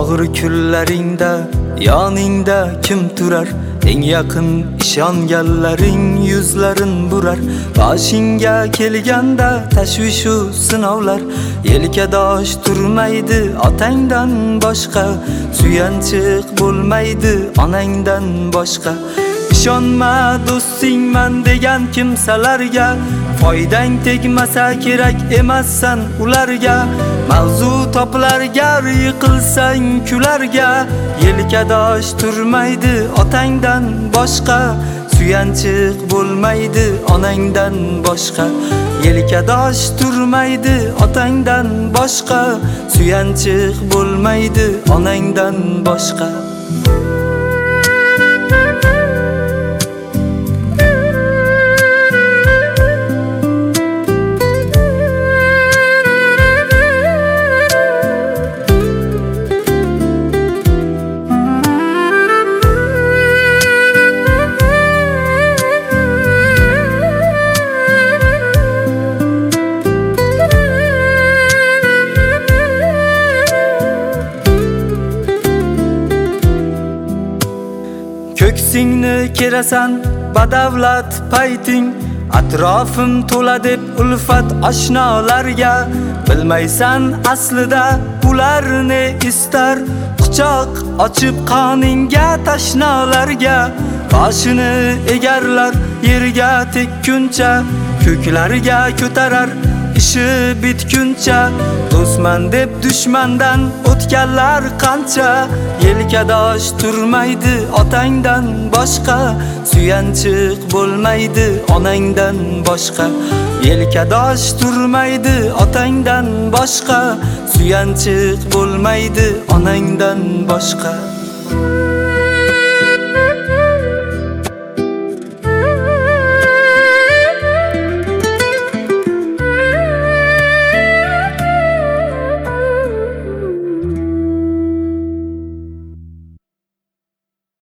Og'ir kunlaringda yoningda kim turar? Eng yaqin ishonganlaring yuzlarin burar. Boshingga kelganda tashvishu sinovlar, yelkadosh turmaydi otangdan boshqa, suyanchiq bo'lmaydi onangdan boshqa. İshonma do'stingman degan kimsalarga, foydang tegmasa kerak emassan ularga. Mavzu topilar gar yiqilsang kularga, yelkadosh turmaydi otangdan boshqa, suyanchiq bo'lmaydi onangdan boshqa. Yelkadosh turmaydi otangdan boshqa, suyanchiq bo'lmaydi onangdan boshqa. Ko'ksingni kerasan badavlat payting, atrofim to'la deb ulfat oshnolarga. Bilmaysan aslida ular ne istar, quchoq ochib qoningga tashnolarga. Boshini egarlar yerga tekkuncha, ko'klarga ko'tarar ishi bitguncha. Do'stman deb dushmandan o'tganlar qancha, yelkadosh turmaydi otangdan boshqa, suyanchiq bo'lmaydi onangdan boshqa. Yelkadosh turmaydi otangdan boshqa, suyanchiq bo'lmaydi onangdan boshqa.